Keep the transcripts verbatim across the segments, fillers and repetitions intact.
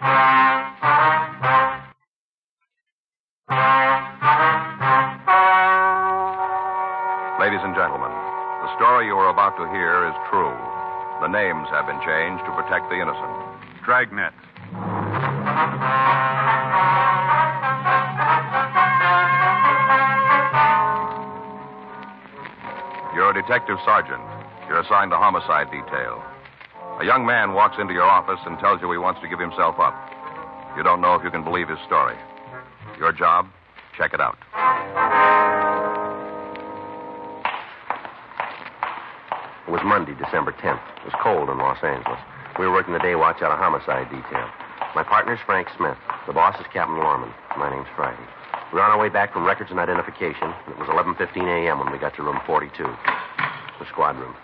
Ladies and gentlemen, the story you are about to hear is true. The names have been changed to protect the innocent. Dragnet. You're a detective sergeant. You're assigned the homicide detail. A young man walks into your office and tells you he wants to give himself up. You don't know if you can believe his story. Your job? Check it out. It was Monday, December tenth. It was cold in Los Angeles. We were working the day watch out of homicide detail. My partner's Frank Smith. The boss is Captain Lorman. My name's Friday. We were on our way back from records and identification. It was eleven fifteen a.m. when we got to room forty-two, the squad room.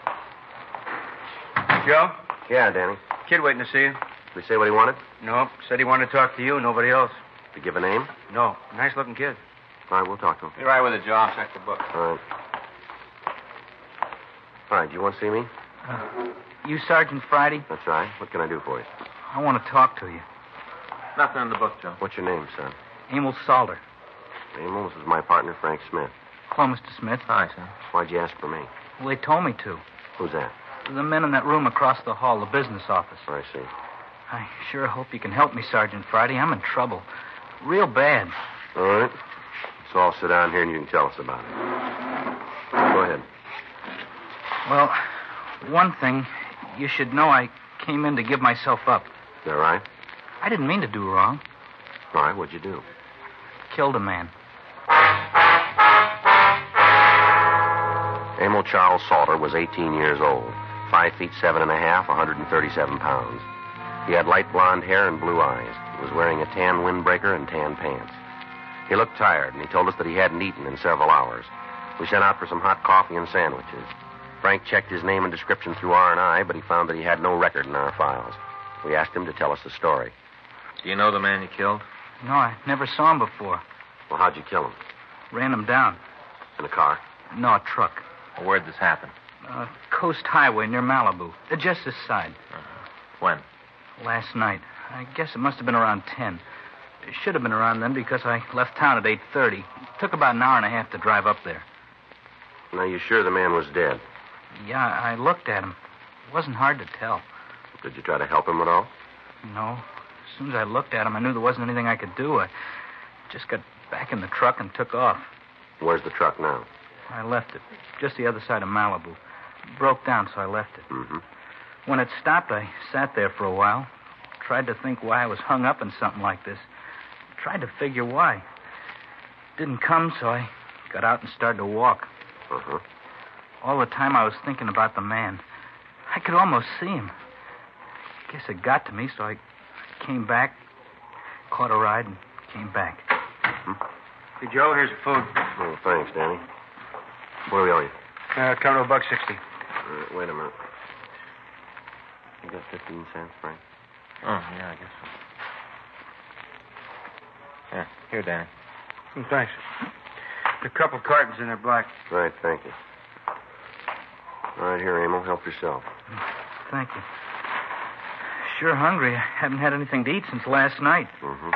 Joe? Yeah, Danny. Kid waiting to see you. Did he say what he wanted? No, said he wanted to talk to you, nobody else. Did he give a name? No, nice-looking kid. All right, we'll talk to him. Be right with it, Joe. I'll check the book. All right. All right, do you want to see me? Uh, you Sergeant Friday? That's right. What can I do for you? I want to talk to you. Nothing in the book, Joe. What's your name, son? Emil Salter. Emil, this is my partner, Frank Smith. Hello, Mister Smith. Hi, son. Why'd you ask for me? Well, they told me to. Who's that? The men in that room across the hall, the business office. I see. I sure hope you can help me, Sergeant Friday. I'm in trouble. Real bad. All right. So I'll sit down here and you can tell us about it. Go ahead. Well, one thing, you should know I came in to give myself up. Is that right? I didn't mean to do wrong. All right, what'd you do? Killed a man. Emil Charles Salter was eighteen years old, five feet seven and a half, one hundred thirty-seven pounds. He had light blonde hair and blue eyes. He was wearing a tan windbreaker and tan pants. He looked tired, and he told us that he hadn't eaten in several hours. We sent out for some hot coffee and sandwiches. Frank checked his name and description through R and I, but he found that he had no record in our files. We asked him to tell us the story. Do you know the man you killed? No, I never saw him before. Well, how'd you kill him? Ran him down. In a car? No, a truck. Well, where'd this happen? Uh, Coast Highway near Malibu. Uh, just this side. Uh-huh. When? Last night. I guess it must have been around ten. It should have been around then because I left town at eight thirty. It took about an hour and a half to drive up there. Now, you sure the man was dead? Yeah, I looked at him. It wasn't hard to tell. Did you try to help him at all? No. As soon as I looked at him, I knew there wasn't anything I could do. I just got back in the truck and took off. Where's the truck now? I left it. Just the other side of Malibu. It broke down, so I left it. Mm-hmm. When it stopped, I sat there for a while. Tried to think why I was hung up in something like this. Tried to figure why. Didn't come, so I got out and started to walk. Uh-huh. All the time I was thinking about the man. I could almost see him. Guess it got to me, so I came back, caught a ride, and came back. Mm-hmm. Hey, Joe, here's your food. Oh, thanks, Danny. What do we owe you? Uh, come to a buck sixty. Uh, wait a minute. You got fifteen cents, Frank? Oh, yeah, I guess so. Yeah, here, Danny. Oh, thanks. A couple cartons in there, black. Right, thank you. All right, here, Emil. Help yourself. Thank you. Sure hungry. I haven't had anything to eat since last night. Mm-hmm.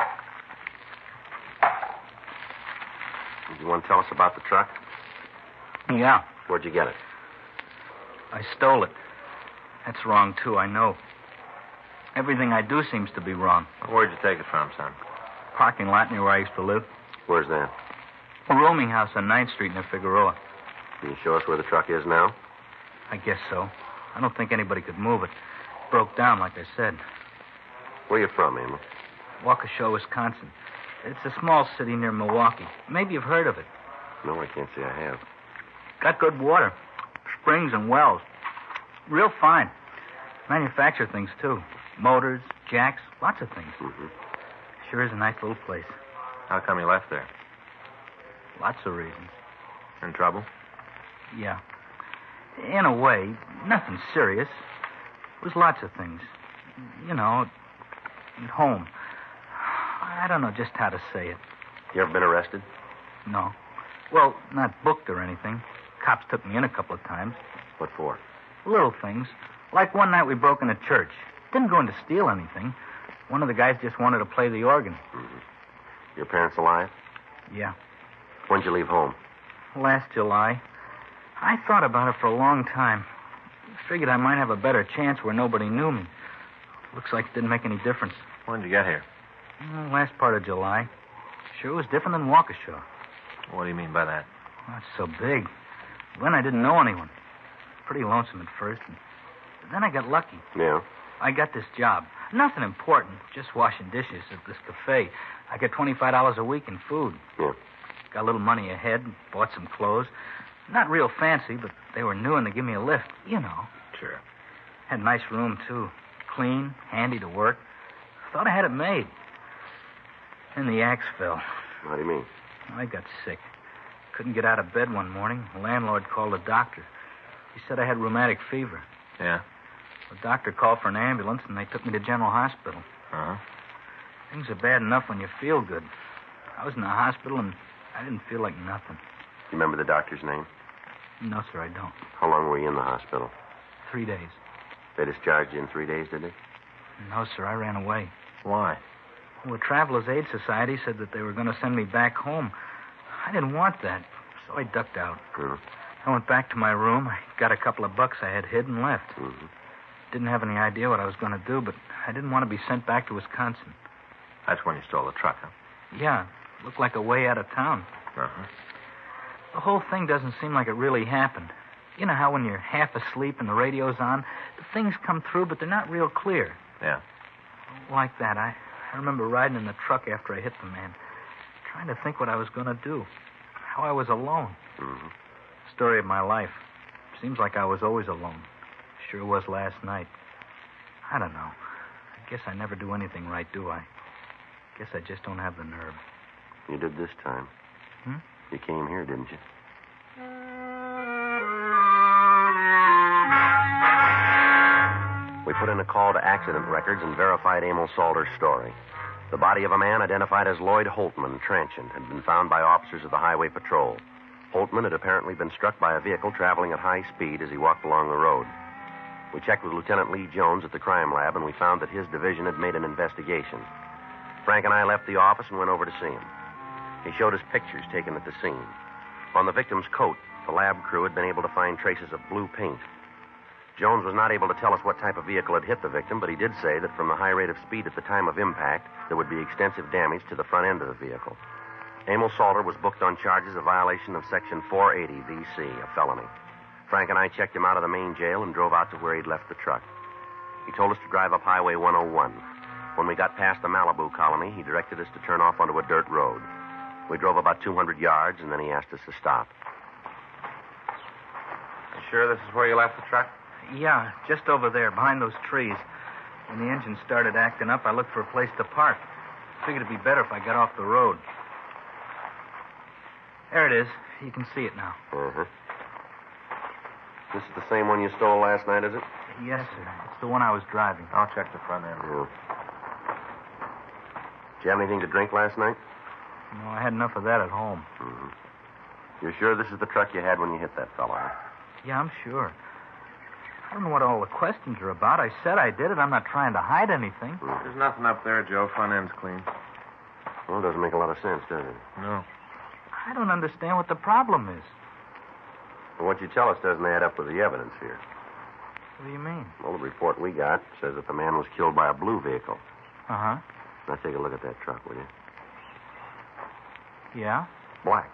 You want to tell us about the truck? Yeah. Where'd you get it? I stole it. That's wrong, too, I know. Everything I do seems to be wrong. Where'd you take it from, son? Parking lot near where I used to live. Where's that? A rooming house on ninth street near Figueroa. Can you show us where the truck is now? I guess so. I don't think anybody could move it. It broke down, like I said. Where you from, Emil? Waukesha, Wisconsin. It's a small city near Milwaukee. Maybe you've heard of it. No, I can't say I have. Got good water. Springs and wells. Real fine. Manufacture things, too. Motors, jacks, lots of things. Mm-hmm. Sure is a nice little place. How come you left there? Lots of reasons. In trouble? Yeah. In a way, nothing serious. It was lots of things. You know, at home. I don't know just how to say it. You ever been arrested? No. Well, not booked or anything. Cops took me in a couple of times. What for? Little things. Like one night we broke in a church. Didn't go in to steal anything. One of the guys just wanted to play the organ. Mm-hmm. Your parents alive? Yeah. When'd you leave home? Last July. I thought about it for a long time. Figured I might have a better chance where nobody knew me. Looks like it didn't make any difference. When'd you get here? Well, last part of July. Sure was different than Waukesha. What do you mean by that? Well, it's so big. Then I didn't know anyone. Pretty lonesome at first. And then I got lucky. Yeah? I got this job. Nothing important. Just washing dishes at this cafe. I get twenty-five dollars a week in food. Yeah. Got a little money ahead. Bought some clothes. Not real fancy, but they were new and they give me a lift. You know. Sure. Had a nice room, too. Clean, handy to work. Thought I had it made. Then the axe fell. How do you mean? I got sick. Couldn't get out of bed one morning. The landlord called a doctor. He said I had rheumatic fever. Yeah? The doctor called for an ambulance, and they took me to General Hospital. Uh-huh. Things are bad enough when you feel good. I was in the hospital, and I didn't feel like nothing. You remember the doctor's name? No, sir, I don't. How long were you in the hospital? Three days. They discharged you in three days, did they? No, sir, I ran away. Why? Well, the Travelers Aid Society said that they were going to send me back home. I didn't want that, so I ducked out. Mm-hmm. I went back to my room. I got a couple of bucks I had hid and left. Mm-hmm. Didn't have any idea what I was going to do, but I didn't want to be sent back to Wisconsin. That's when you stole the truck, huh? Yeah, looked like a way out of town. Uh-huh. The whole thing doesn't seem like it really happened. You know how when you're half asleep and the radio's on, the things come through, but they're not real clear. Yeah. Like that. I, I remember riding in the truck after I hit the man, trying to think what I was going to do, how I was alone. Mm-hmm. Story of my life. Seems like I was always alone. Sure was last night. I don't know. I guess I never do anything right, do I? Guess I just don't have the nerve. You did this time. Hmm? You came here, didn't you? We put in a call to accident records and verified Emil Salter's story. The body of a man identified as Lloyd Holtman, transient, had been found by officers of the Highway Patrol. Holtman had apparently been struck by a vehicle traveling at high speed as he walked along the road. We checked with Lieutenant Lee Jones at the crime lab, and we found that his division had made an investigation. Frank and I left the office and went over to see him. He showed us pictures taken at the scene. On the victim's coat, the lab crew had been able to find traces of blue paint. Jones was not able to tell us what type of vehicle had hit the victim, but he did say that from the high rate of speed at the time of impact, there would be extensive damage to the front end of the vehicle. Emil Salter was booked on charges of violation of Section four eighty V C, a felony. Frank and I checked him out of the main jail and drove out to where he'd left the truck. He told us to drive up Highway one oh one. When we got past the Malibu colony, he directed us to turn off onto a dirt road. We drove about two hundred yards, and then he asked us to stop. You sure this is where you left the truck? Yeah, just over there, behind those trees. When the engine started acting up, I looked for a place to park. Figured it'd be better if I got off the road. There it is. You can see it now. Uh-huh. This is the same one you stole last night, is it? Yes, sir. It's the one I was driving. I'll check the front end. Yeah. Did you have anything to drink last night? No, I had enough of that at home. Mm-hmm. You're sure this is the truck you had when you hit that fellow? Huh? Yeah, I'm sure. I don't know what all the questions are about. I said I did it. I'm not trying to hide anything. Mm-hmm. There's nothing up there, Joe. Front end's clean. Well, it doesn't make a lot of sense, does it? No. I don't understand what the problem is. Well, what you tell us doesn't add up with the evidence here. What do you mean? Well, the report we got says that the man was killed by a blue vehicle. Uh-huh. Now, take a look at that truck, will you? Yeah? Black.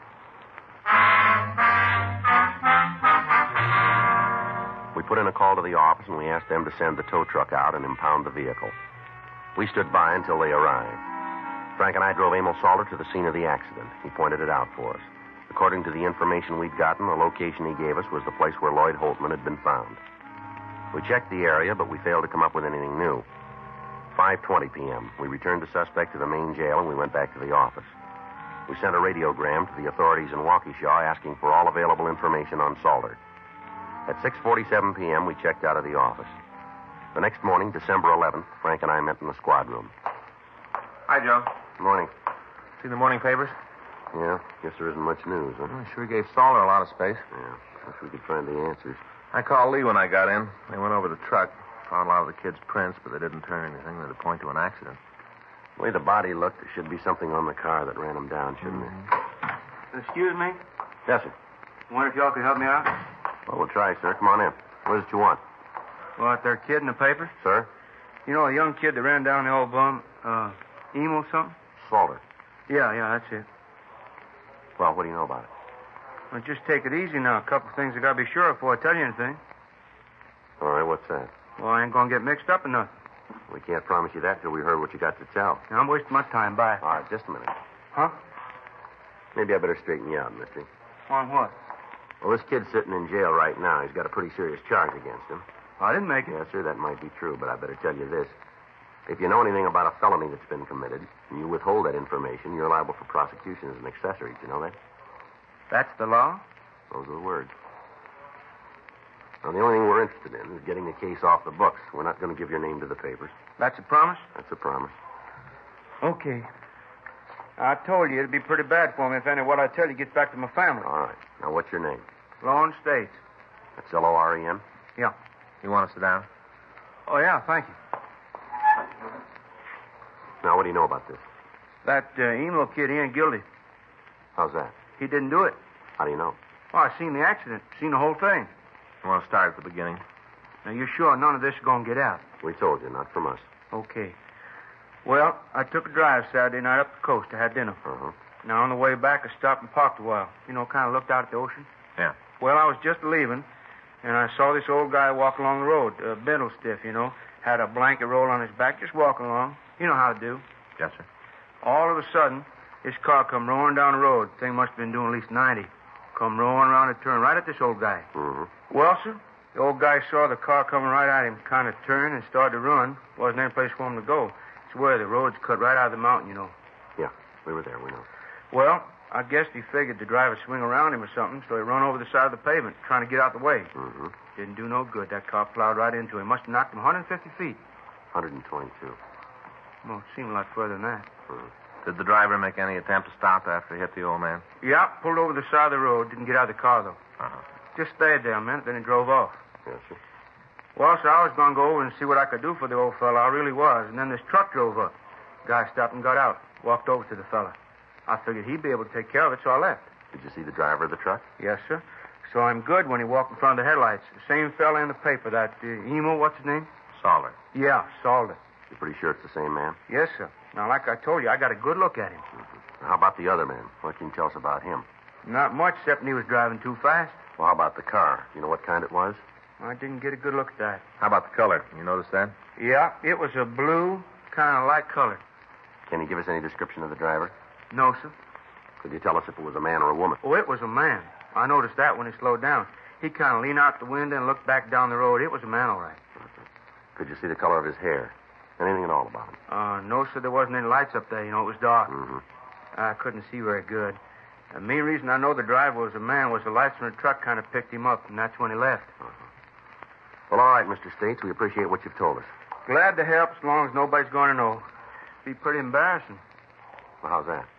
We put in a call to the office, and we asked them to send the tow truck out and impound the vehicle. We stood by until they arrived. Frank and I drove Emil Salter to the scene of the accident. He pointed it out for us. According to the information we'd gotten, the location he gave us was the place where Lloyd Holtman had been found. We checked the area, but we failed to come up with anything new. five twenty p.m., we returned the suspect to the main jail, and we went back to the office. We sent a radiogram to the authorities in Waukesha asking for all available information on Salter. At six forty-seven p.m., we checked out of the office. The next morning, December eleventh, Frank and I met in the squad room. Hi, Joe. Morning. See the morning papers? Yeah, guess there isn't much news, huh? Well, sure gave Salter a lot of space. Yeah, wish we could find the answers. I called Lee when I got in. They went over the truck, found a lot of the kids' prints, but they didn't turn anything that'd point to an accident. The way the body looked, there should be something on the car that ran him down, shouldn't there? Excuse me. Yes, sir. Wonder if y'all could help me out? Well, we'll try, sir. Come on in. What is it you want? Well, that there kid in the paper? Sir? You know, a young kid that ran down the old bum, uh, emo something? Salter. Yeah, yeah, that's it. Well, what do you know about it? Well, just take it easy now. A couple of things I gotta be sure of before I tell you anything. All right, what's that? Well, I ain't gonna get mixed up in nothing. We can't promise you that till we heard what you got to tell. Now, I'm wasting my time. Bye. All right, just a minute. Huh? Maybe I better straighten you out, mister. On what? Well, this kid's sitting in jail right now. He's got a pretty serious charge against him. I didn't make it. Yes, sir, that might be true, but I better tell you this. If you know anything about a felony that's been committed, and you withhold that information, you're liable for prosecution as an accessory. Do you know that? That's the law? Those are the words. Now, the only thing we're interested in is getting the case off the books. We're not going to give your name to the papers. That's a promise? That's a promise. Okay. I told you it'd be pretty bad for me if any of what I tell you gets back to my family. All right. Now, what's your name? Lawrence States. That's L O R E N? Yeah. You want to sit down? Oh, yeah, thank you. Now, what do you know about this? That uh, emo kid, he ain't guilty. How's that? He didn't do it. How do you know? Oh, I seen the accident. Seen the whole thing. You want to start at the beginning? Now, you're sure none of this is going to get out? We told you, not from us. Okay. Well, I took a drive Saturday night up the coast. I had dinner. Uh-huh. Now, on the way back, I stopped and parked a while. You know, kind of looked out at the ocean. Yeah. Well, I was just leaving, and I saw this old guy walk along the road, uh, bendle stiff, you know. Had a blanket roll on his back, just walking along. You know how to do. Yes, sir. All of a sudden, this car come roaring down the road. Thing must have been doing at least ninety. Come roaring around a turn right at this old guy. Mm-hmm. Well, sir, the old guy saw the car coming right at him, kind of turned and started to run. Wasn't any place for him to go. It's where the road's cut right out of the mountain, you know. Yeah, we were there, we know. Well, I guess he figured the driver swing around him or something, so he run over the side of the pavement, trying to get out the way. Mm-hmm. Didn't do no good. That car plowed right into him. Must have knocked him one hundred fifty feet. one hundred twenty-two. Well, it seemed a lot further than that. Mm-hmm. Did the driver make any attempt to stop after he hit the old man? Yeah, pulled over the side of the road. Didn't get out of the car, though. Uh-huh. Just stayed there a minute, then he drove off. Yes, sir. Well, sir, I was going to go over and see what I could do for the old fella. I really was. And then this truck drove up. Guy stopped and got out. Walked over to the fella. I figured he'd be able to take care of it, so I left. Did you see the driver of the truck? Yes, sir. Saw him good when he walked in front of the headlights. The same fella in the paper, that uh, emo, what's his name? Salter. Yeah, Salter. You're pretty sure it's the same man? Yes, sir. Now, like I told you, I got a good look at him. Mm-hmm. How about the other man? What can you tell us about him? Not much, except he was driving too fast. Well, how about the car? You know what kind it was? I didn't get a good look at that. How about the color? You notice that? Yeah, it was a blue, kind of light color. Can you give us any description of the driver? No, sir. Could you tell us if it was a man or a woman? Oh, it was a man. I noticed that when he slowed down. He kind of leaned out the window and looked back down the road. It was a man, all right. Mm-hmm. Could you see the color of his hair? Anything at all about him? Uh, no, sir, there wasn't any lights up there. You know, it was dark. Mm-hmm. I couldn't see very good. The main reason I know the driver was a man was the lights from the truck kind of picked him up, and that's when he left. Uh-huh. Well, all right, Mister States. We appreciate what you've told us. Glad to help as long as nobody's going to know. Be pretty embarrassing. Well, how's that?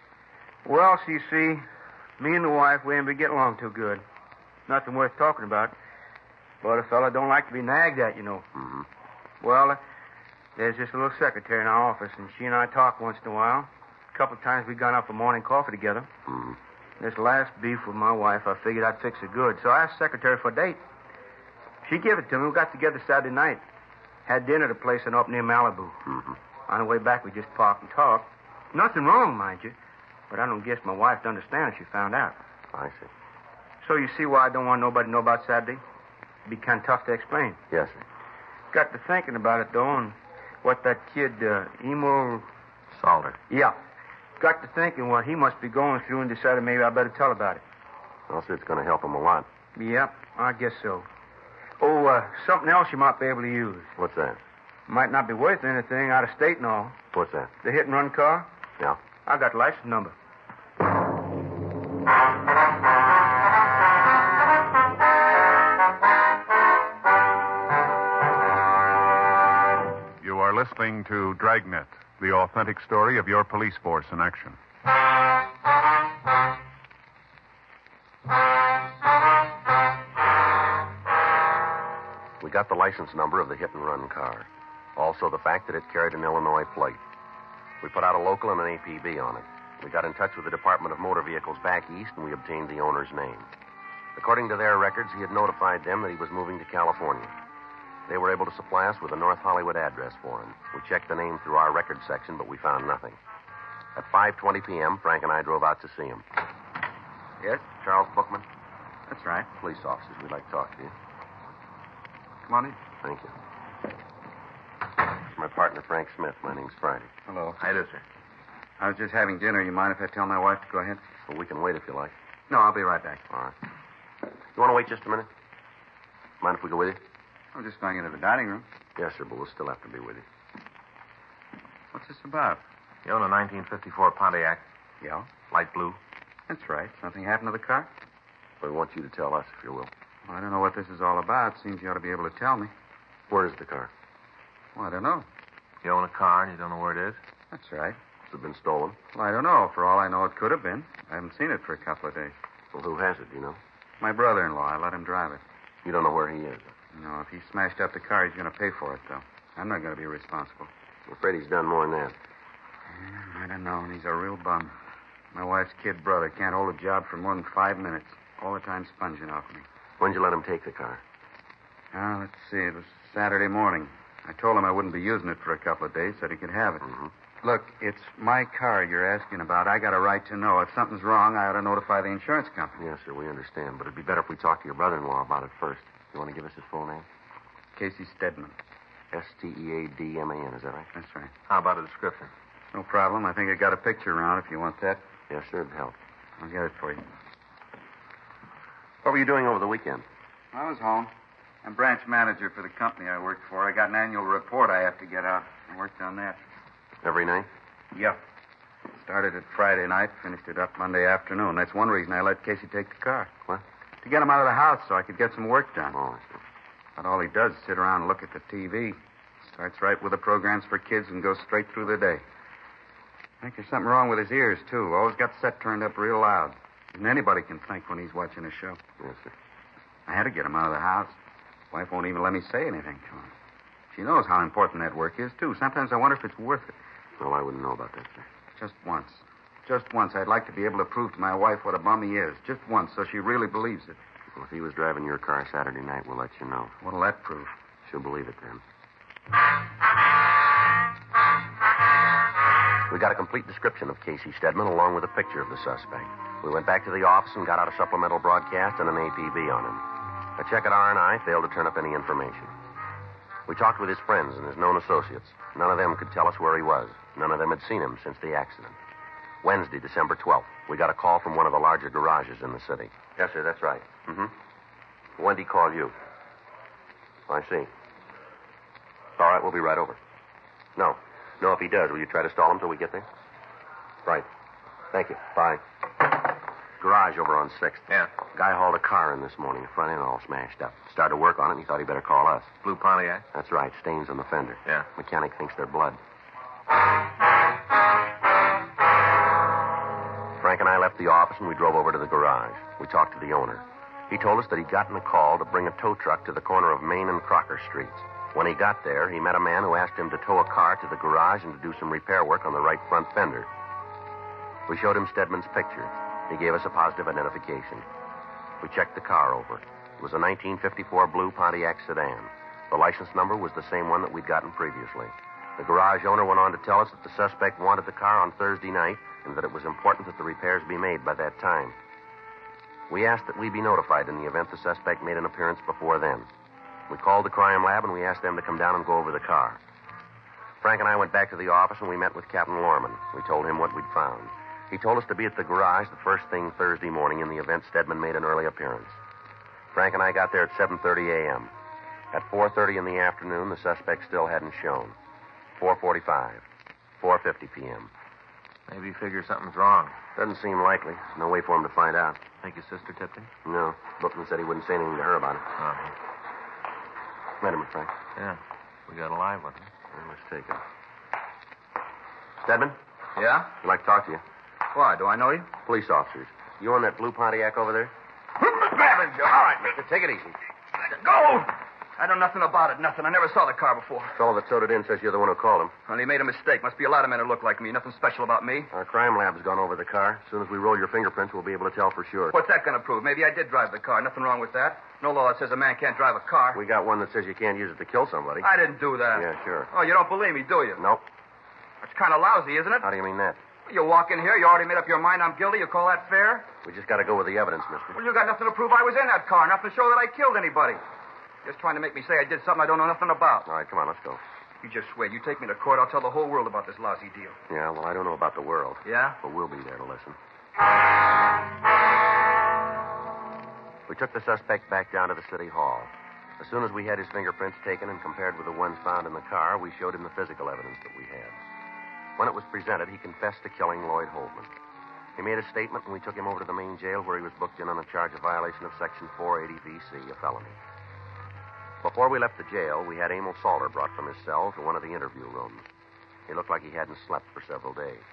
Well, see, see, me and the wife, we ain't been getting along too good. Nothing worth talking about. But a fella don't like to be nagged at, you know. Mm-hmm. Well, uh, there's this little secretary in our office, and she and I talk once in a while. A couple of times we gone out for morning coffee together. Mm-hmm. This last beef with my wife, I figured I'd fix it good. So I asked the secretary for a date. She gave it to me. We got together Saturday night. Had dinner at a place up near Malibu. Mm-hmm. On the way back, we just parked and talked. Nothing wrong, mind you. But I don't guess my wife'd understand if she found out. I see. So you see why I don't want nobody to know about Saturday? It'd be kind of tough to explain. Yes, sir. Got to thinking about it, though, and what that kid, uh, Emo... Salter. Yeah. Got to thinking what he must be going through and decided maybe I better tell about it. Well, sir, it's going to help him a lot. Yep, I guess so. Oh, uh, something else you might be able to use. What's that? Might not be worth anything out of state and all. What's that? The hit-and-run car? Yeah. I got license number. You are listening to Dragnet, the authentic story of your police force in action. We got the license number of the hit-and-run car. Also the fact that it carried an Illinois plate. We put out a local and an A P B on it. We got in touch with the Department of Motor Vehicles back east, and we obtained the owner's name. According to their records, he had notified them that he was moving to California. They were able to supply us with a North Hollywood address for him. We checked the name through our records section, but we found nothing. At five twenty p.m., Frank and I drove out to see him. Yes? Charles Bookman, That's right. police officers. We'd like to talk to you. Come on in. Thank you. My partner, Frank Smith. My name's Friday. Hello. How do, sir? I was just having dinner. You mind if I tell my wife to go ahead? Well, we can wait if you like. No, I'll be right back. All right. You want to wait just a minute? Mind if we go with you? I'm just going into the dining room. Yes, sir, but we'll still have to be with you. What's this about? You own a nineteen fifty-four Pontiac, Yeah, light blue. that's right. Something happened to the car? We want you to tell us, if you will. Well, I don't know what this is all about. Seems you ought to be able to tell me. Where is the car? Well, I don't know. You own a car and you don't know where it is? That's right. Has it been stolen? Well, I don't know. For all I know, it could have been. I haven't seen it for a couple of days. Well, who has it, do you know? My brother-in-law. I let him drive it. You don't know where he is. No, if he smashed up the car, he's going to pay for it, though. I'm not going to be responsible. I'm afraid he's done more than that. I don't know, and he's a real bum. My wife's kid brother can't hold a job for more than five minutes. All the time sponging off me. When'd you let him take the car? Ah, let's see. It was Saturday morning. I told him I wouldn't be using it for a couple of days, said he could have it. Mm-hmm. Look, it's my car you're asking about. I got a right to know. If something's wrong, I ought to notify the insurance company. Yes, sir, we understand. But it'd be better if we talked to your brother-in-law about it first. You want to give us his full name? Casey Stedman. S T E A D M A N, is that right? That's right. How about a description? No problem. I think I got a picture around if you want that. Yes, sir, it'd help. I'll get it for you. What were you doing over the weekend? I was home. I'm branch manager for the company I work for. I got an annual report I have to get out. I worked on that. Every night? Yep. Started it Friday night, finished it up Monday afternoon. That's one reason I let Casey take the car. What? To get him out of the house so I could get some work done. Oh, I see. But all he does is sit around and look at the T V. Starts right with the programs for kids and goes straight through the day. I think there's something wrong with his ears, too. Always got set turned up real loud. And anybody can think when he's watching a show. Yes, sir. I had to get him out of the house. Wife won't even let me say anything to him. She knows how important that work is, too. Sometimes I wonder if it's worth it. Well, I wouldn't know about that, sir. Just once. Just once, I'd like to be able to prove to my wife what a bum he is. Just once, so she really believes it. Well, if he was driving your car Saturday night, we'll let you know. What'll that prove? She'll believe it then. We got a complete description of Casey Stedman along with a picture of the suspect. We went back to the office and got out a supplemental broadcast and an A P B on him. A check at R and I failed to turn up any information. We talked with his friends and his known associates. None of them could tell us where he was. None of them had seen him since the accident. Wednesday, December twelfth, we got a call from one of the larger garages in the city. Yes, sir, that's right. Mm-hmm. When did he call you? I see. All right, we'll be right over. No. No, if he does, will you try to stall him till we get there? Right. Thank you. Bye. Garage over on sixth. Yeah. Guy hauled a car in this morning, the front end all smashed up. Started to work on it, and he thought he better call us. Blue Pontiac? That's right, stains on the fender. Yeah. Mechanic thinks they're blood. Frank and I left the office, and we drove over to the garage. We talked to the owner. He told us that he'd gotten a call to bring a tow truck to the corner of Main and Crocker Streets. When he got there, he met a man who asked him to tow a car to the garage and to do some repair work on the right front fender. We showed him Stedman's picture. He gave us a positive identification. We checked the car over. It was a nineteen fifty-four blue Pontiac sedan. The license number was the same one that we'd gotten previously. The garage owner went on to tell us that the suspect wanted the car on Thursday night and that it was important that the repairs be made by that time. We asked that we be notified in the event the suspect made an appearance before then. We called the crime lab and we asked them to come down and go over the car. Frank and I went back to the office and we met with Captain Lorman. We told him what we'd found. He told us to be at the garage the first thing Thursday morning in the event Stedman made an early appearance. Frank and I got there at seven thirty a.m. At four thirty in the afternoon, the suspect still hadn't shown. four forty-five, four fifty p.m. Maybe he figures something's wrong. Doesn't seem likely. No way for him to find out. Think his sister tipped him? No. Bookman said he wouldn't say anything to her about it. Uh-huh. Met him, Frank. Yeah. We got a live one. Well, let's take it. Stedman, Yeah? I'd like to talk to you. Why? Do I know you? Police officers. You on that blue Pontiac over there? Grab him, Joe. All right, mister. Take it easy. Go! I know nothing about it, nothing. I never saw the car before. The fellow that towed it in says you're the one who called him. Well, he made a mistake. Must be a lot of men who look like me. Nothing special about me. Our crime lab's gone over the car. As soon as we roll your fingerprints, we'll be able to tell for sure. What's that going to prove? Maybe I did drive the car. Nothing wrong with that. No law that says a man can't drive a car. We got one that says you can't use it to kill somebody. I didn't do that. Yeah, sure. Oh, you don't believe me, do you? Nope. That's kind of lousy, isn't it? How do you mean that? You walk in here, you already made up your mind I'm guilty. You call that fair? We just got to go with the evidence, mister. Well, you got nothing to prove I was in that car. Nothing to show that I killed anybody. Just trying to make me say I did something I don't know nothing about. All right, come on, let's go. You just wait. You take me to court, I'll tell the whole world about this lousy deal. Yeah, well, I don't know about the world. Yeah? But we'll be there to listen. We took the suspect back down to the city hall. As soon as we had his fingerprints taken and compared with the ones found in the car, we showed him the physical evidence that we had. When it was presented, he confessed to killing Lloyd Holtman. He made a statement, and we took him over to the main jail where he was booked in on a charge of violation of Section four eighty V C, a felony. Before we left the jail, we had Emil Salter brought from his cell to one of the interview rooms. He looked like he hadn't slept for several days.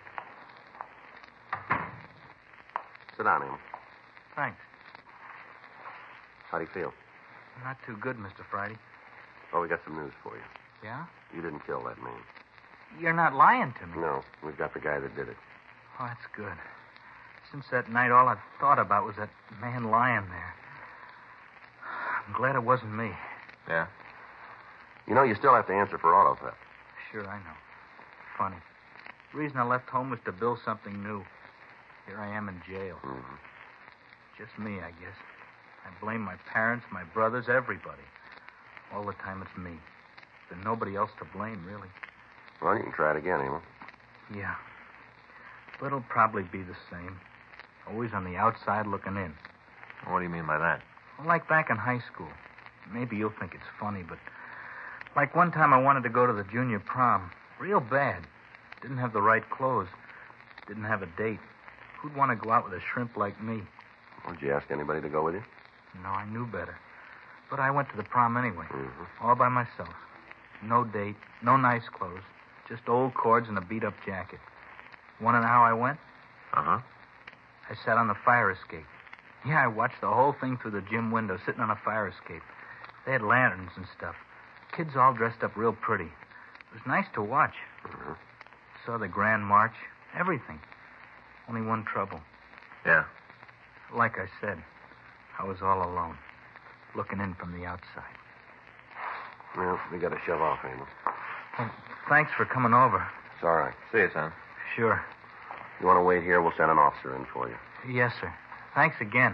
Sit down, Emil. Thanks. How do you feel? Not too good, Mister Friday. Oh, we got some news for you. Yeah? You didn't kill that man. You're not lying to me. No, we've got the guy that did it. Oh, that's good. Since that night, all I've thought about was that man lying there. I'm glad it wasn't me. Yeah? You know, you still have to answer for auto theft. Sure, I know. Funny. The reason I left home was to build something new. Here I am in jail. Mm-hmm. Just me, I guess. I blame my parents, my brothers, everybody. All the time it's me. There's nobody else to blame, really. Well, you can try it again, Emil. Yeah. But it'll probably be the same. Always on the outside looking in. What do you mean by that? Well, like back in high school. Maybe you'll think it's funny, but like one time I wanted to go to the junior prom. Real bad. Didn't have the right clothes. Didn't have a date. Who'd want to go out with a shrimp like me? Well, did you ask anybody to go with you? No, I knew better. But I went to the prom anyway. Mm-hmm. All by myself. No date, no nice clothes. Just old cords and a beat-up jacket. Want to know how I went? Uh-huh. I sat on the fire escape. Yeah, I watched the whole thing through the gym window, sitting on a fire escape. They had lanterns and stuff. Kids all dressed up real pretty. It was nice to watch. Mm-hmm. Saw the Grand March, everything. Only one trouble. Yeah? Like I said, I was all alone, looking in from the outside. Well, we got to shove off, Emil. Well, thanks for coming over. It's all right. See you, son. Sure. You want to wait here? We'll send an officer in for you. Yes, sir. Thanks again.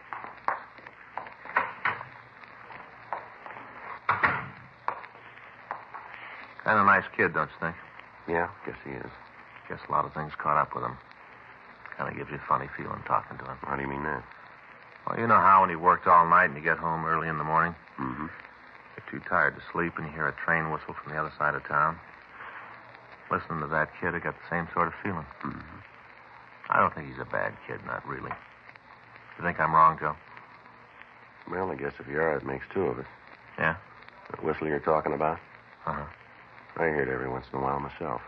Kind of nice kid, don't you think? Yeah, guess he is. Guess a lot of things caught up with him. Kind of gives you a funny feeling talking to him. How do you mean that? Well, you know how when he worked all night and you get home early in the morning? Mm-hmm. You're too tired to sleep and you hear a train whistle from the other side of town. Listening to that kid, I got the same sort of feeling. Mm-hmm. I don't think he's a bad kid, not really. You think I'm wrong, Joe? Well, I guess if you are, it makes two of us. Yeah? That whistle you're talking about? Uh-huh. I hear it every once in a while myself.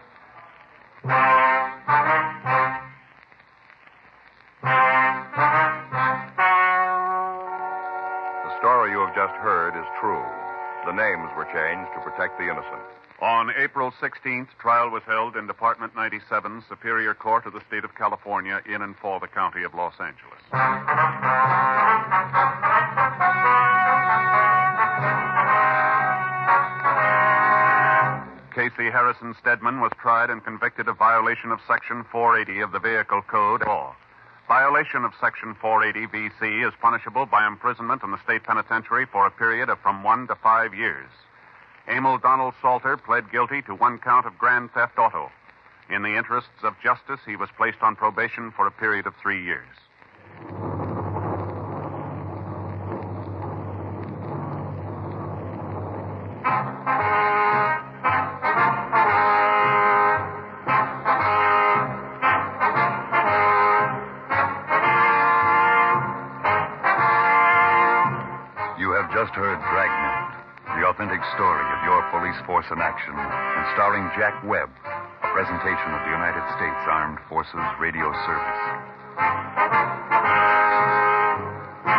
The story you have just heard is true. The names were changed to protect the innocent. On April sixteenth, trial was held in Department ninety-seven, Superior Court of the State of California, in and for the County of Los Angeles. Casey Harrison Stedman was tried and convicted of violation of Section four eighty of the Vehicle Code law. Violation of Section four eighty V C is punishable by imprisonment in the state penitentiary for a period of from one to five years. Emil Donald Salter pled guilty to one count of grand theft auto. In the interests of justice, he was placed on probation for a period of three years. You have just heard Dragnet, the authentic story of your police force in action, and starring Jack Webb, a presentation of the United States Armed Forces Radio Service.